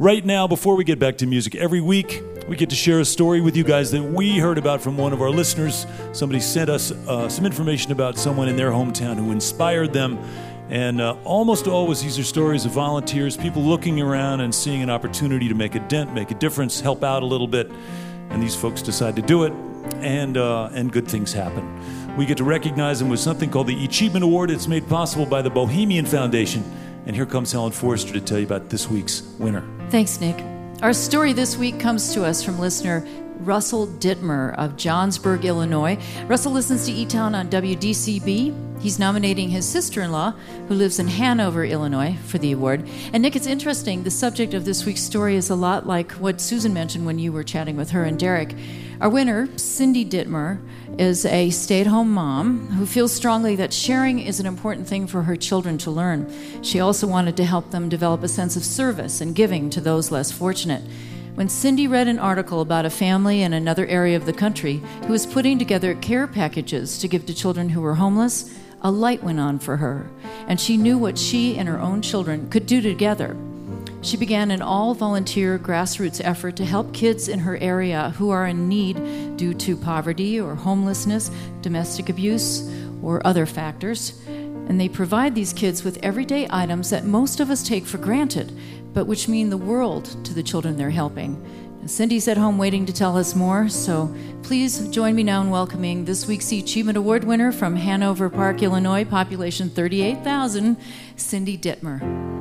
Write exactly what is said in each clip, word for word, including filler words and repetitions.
Right now, before we get back to music, every week we get to share a story with you guys that we heard about from one of our listeners. Somebody sent us uh, some information about someone in their hometown who inspired them. And uh, almost always these are stories of volunteers, people looking around and seeing an opportunity to make a dent, make a difference, help out a little bit. And these folks decide to do it, and uh, and good things happen. We get to recognize them with something called the Achievement Award. It's made possible by the Bohemian Foundation. And here comes Helen Forrester to tell you about this week's winner. Thanks, Nick. Our story this week comes to us from listener Russell Dittmer of Johnsburg, Illinois. Russell listens to E-Town on W D C B. He's nominating his sister-in-law, who lives in Hanover, Illinois, for the award. And Nick, it's interesting. The subject of this week's story is a lot like what Susan mentioned when you were chatting with her and Derek. Our winner, Cindy Dittmer, is a stay-at-home mom who feels strongly that sharing is an important thing for her children to learn. She also wanted to help them develop a sense of service and giving to those less fortunate. When Cindy read an article about a family in another area of the country who was putting together care packages to give to children who were homeless, a light went on for her, and she knew what she and her own children could do together. She began an all-volunteer grassroots effort to help kids in her area who are in need due to poverty or homelessness, domestic abuse, or other factors. And they provide these kids with everyday items that most of us take for granted, but which mean the world to the children they're helping. And Cindy's at home waiting to tell us more, so please join me now in welcoming this week's Achievement Award winner from Hanover Park, Illinois, population thirty-eight thousand, Cindy Dittmer.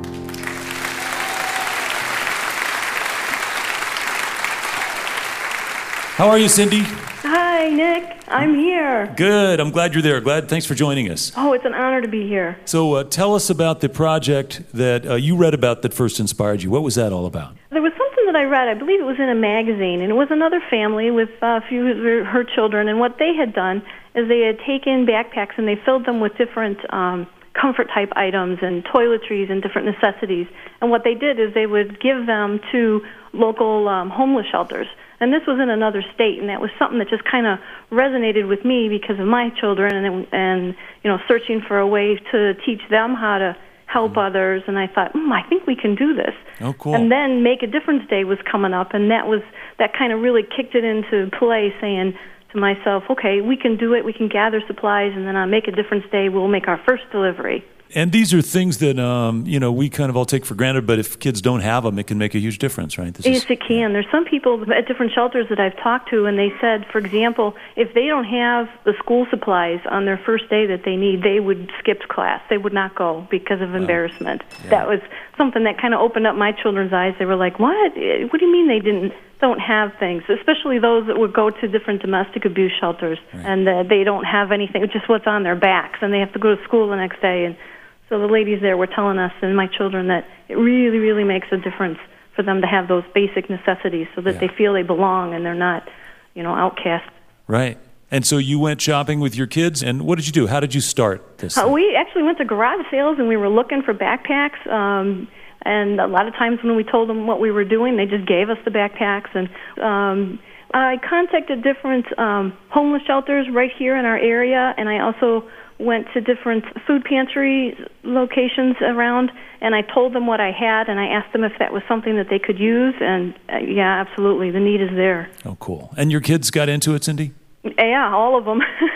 How are you, Cindy? Hi, Nick. I'm here. Good. I'm glad you're there. Glad. Thanks for joining us. Oh, it's an honor to be here. So uh, tell us about the project that uh, you read about that first inspired you. What was that all about? There was something that I read. I believe it was in a magazine, and it was another family with uh, a few of her children, and what they had done is they had taken backpacks and they filled them with different um, comfort-type items and toiletries and different necessities. And what they did is they would give them to local um, homeless shelters. And this was in another state, and that was something that just kind of resonated with me because of my children and, and you know, searching for a way to teach them how to help others. And I thought, mm, I think we can do this. Oh, cool. And then Make a Difference Day was coming up, and that was that kind of really kicked it into play, saying to myself, okay, we can do it. We can gather supplies, and then on Make a Difference Day, we'll make our first delivery. And these are things that, um, you know, we kind of all take for granted, but if kids don't have them, it can make a huge difference, right? This yes, is, it can. There's some people at different shelters that I've talked to, and they said, for example, if they don't have the school supplies on their first day that they need, they would skip class. They would not go because of embarrassment. Yeah. That was something that kind of opened up my children's eyes. They were like, what? What do you mean they didn't don't have things? Especially those that would go to different domestic abuse shelters, right. and uh, they don't have anything, just what's on their backs, and they have to go to school the next day. And so the ladies there were telling us and my children that it really, really makes a difference for them to have those basic necessities so that yeah. they feel they belong and they're not, you know, outcast. Right. And so you went shopping with your kids, and what did you do? How did you start this? Uh, we actually went to garage sales, and we were looking for backpacks. Um, and a lot of times when we told them what we were doing, they just gave us the backpacks. And um, I contacted different um, homeless shelters right here in our area, and I also went to different food pantry locations around, and I told them what I had, and I asked them if that was something that they could use, and uh, yeah, absolutely, the need is there. Oh, cool. And your kids got into it, Cindy? Yeah, all of them.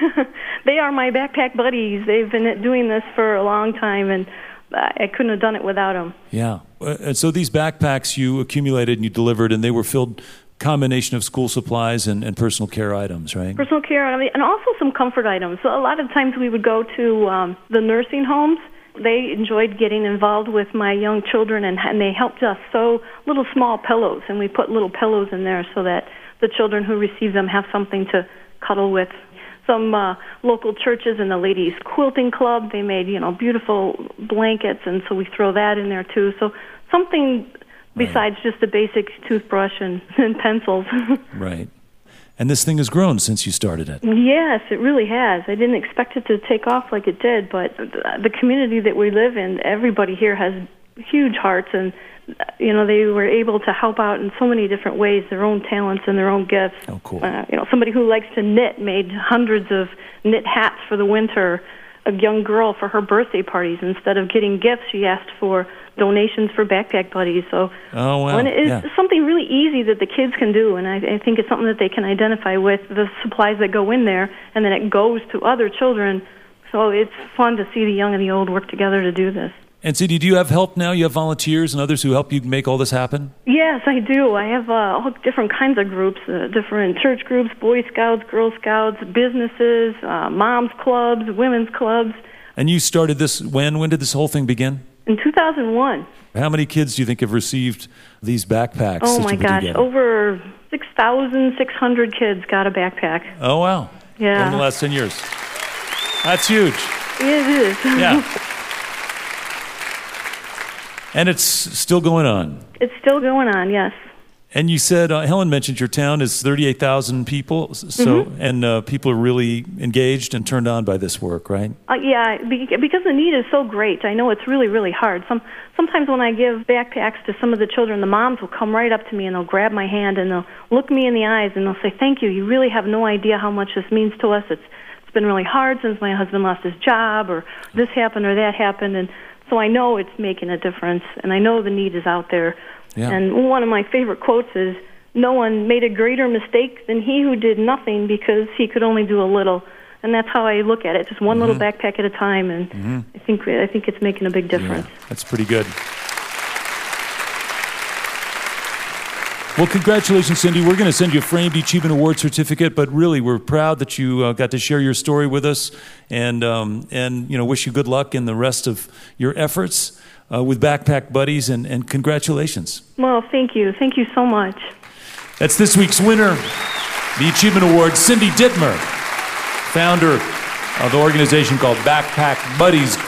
They are my backpack buddies. They've been doing this for a long time, and I couldn't have done it without them. Yeah. And so these backpacks you accumulated and you delivered, and they were filled combination of school supplies and, and personal care items, right? Personal care, and also some comfort items. So a lot of times we would go to um, the nursing homes. They enjoyed getting involved with my young children, and, and they helped us sew little small pillows, and we put little pillows in there so that the children who receive them have something to cuddle with. Some uh, local churches and the ladies' quilting club, they made, you know, beautiful blankets, and so we throw that in there too. So something besides just a basic toothbrush and, and pencils. Right. And this thing has grown since you started it. Yes, it really has. I didn't expect it to take off like it did, but the community that we live in, everybody here has huge hearts, and you know, they were able to help out in so many different ways, their own talents and their own gifts. Oh, cool. Uh, you know, somebody who likes to knit made hundreds of knit hats for the winter. a young girl for her birthday parties. Instead of getting gifts, she asked for donations for Backpack Buddies. So oh, wow. and it's yeah. something really easy that the kids can do, and I, I think it's something that they can identify with, the supplies that go in there, and then it goes to other children. So it's fun to see the young and the old work together to do this. And Cindy, do you have help now? You have volunteers and others who help you make all this happen? Yes, I do. I have uh, all different kinds of groups, uh, different church groups, Boy Scouts, Girl Scouts, businesses, uh, moms clubs, women's clubs. And you started this when? When did this whole thing begin? In two thousand one. How many kids do you think have received these backpacks? Oh, that my you put gosh. together? Over six thousand six hundred kids got a backpack. Oh, wow. Yeah. Over the last ten years. That's huge. It is. Yeah. And it's still going on. It's still going on, yes. And you said, uh, Helen mentioned your town is thirty-eight thousand people, so Mm-hmm. and uh, people are really engaged and turned on by this work, right? Uh, yeah, be- because the need is so great. I know it's really, really hard. Some Sometimes when I give backpacks to some of the children, the moms will come right up to me and they'll grab my hand and they'll look me in the eyes and they'll say, thank you. You really have no idea how much this means to us. It's It's been really hard since my husband lost his job, or this happened or that happened, and so I know it's making a difference, and I know the need is out there. Yeah. And one of my favorite quotes is, no one made a greater mistake than he who did nothing because he could only do a little. And that's how I look at it, just one Mm-hmm. little backpack at a time, and mm-hmm. I think I think it's making a big difference. Yeah, that's pretty good. Well, congratulations, Cindy. We're going to send you a framed Achievement Award certificate, but really we're proud that you uh, got to share your story with us, and um, and you know wish you good luck in the rest of your efforts uh, with Backpack Buddies, and, and congratulations. Well, thank you. Thank you so much. That's this week's winner, the Achievement Award, Cindy Dittmer, founder of the organization called Backpack Buddies.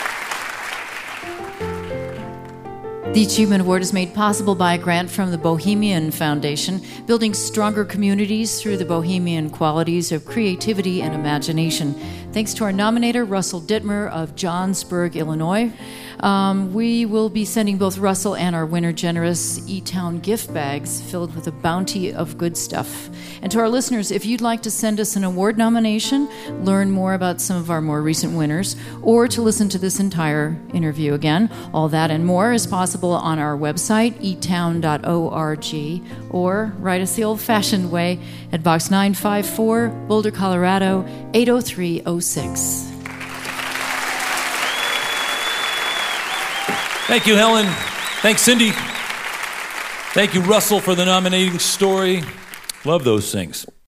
The Achievement Award is made possible by a grant from the Bohemian Foundation, building stronger communities through the Bohemian qualities of creativity and imagination. Thanks to our nominator, Russell Dittmer of Johnsburg, Illinois. Um, we will be sending both Russell and our winner generous E-Town gift bags filled with a bounty of good stuff. And to our listeners, if you'd like to send us an award nomination, learn more about some of our more recent winners, or to listen to this entire interview again, all that and more is possible on our website, e town dot org, or write us the old-fashioned way at Box nine five four, Boulder, Colorado, eight oh three oh six. Thank you, Helen. Thanks, Cindy. Thank you, Russell, for the nominating story. Love those things.